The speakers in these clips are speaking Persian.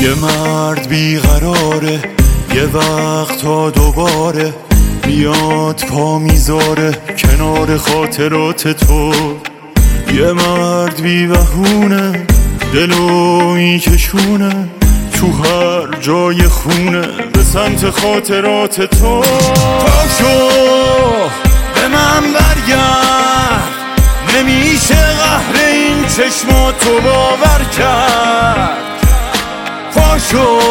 یه مرد بیقراره، یه وقت تا دوباره میاد پا میذاره کنار خاطرات تو. یه مرد بی‌بهونه، دلو میکشونه تو هر جای خونه به سمت خاطرات تو. پاشو به من برگرد، نمیشه قهر این چشماتو باور کرد. پاشو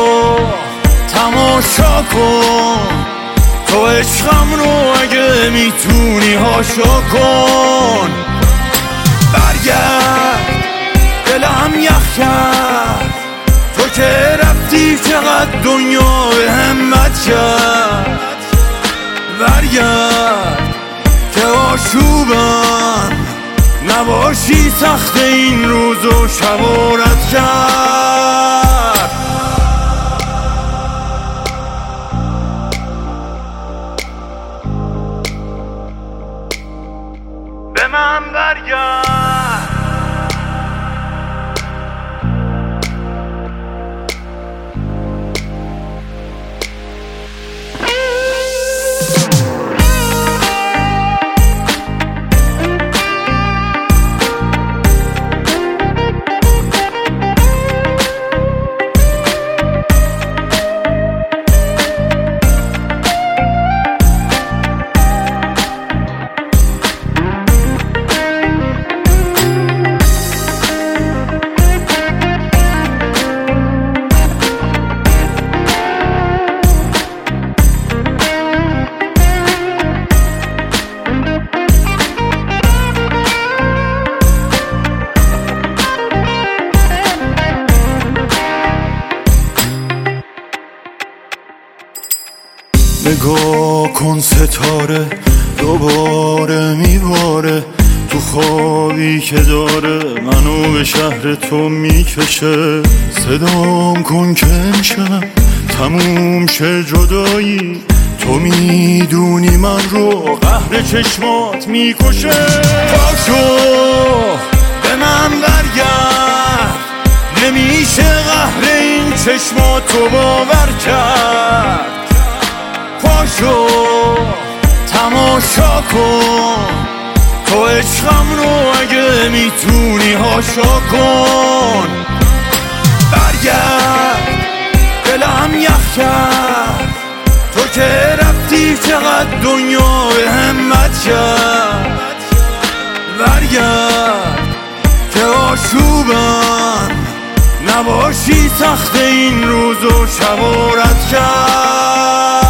تماشا کن تو عشقم رو، اگه میتونی هاشا کن. برگرد دلم یخ کرد، تو که رفتی چقدر دنیا به همت کرد. برگرد که آشوبم نباشی، سخت این روز و شبارت کرد. به من برگرد. نگاه کن ستاره دوباره میباره تو خوابی که داره منو به شهر تو میکشه. صدام کن که امشب تموم شه جدایی، تو میدونی من رو قهر چشمات میکشه. پاشو به من برگرد، نمیشه قهر این چشماتو باور کرد. پاشو تماشا کن تو عشقم رو، اگه میتونی هاشا کن. برگرد دلم یخ کرد، تو که رفتی چقدر دنیا به همت کرد. برگرد که آشوبم نباشی، سخت این روز و شبارت کرد.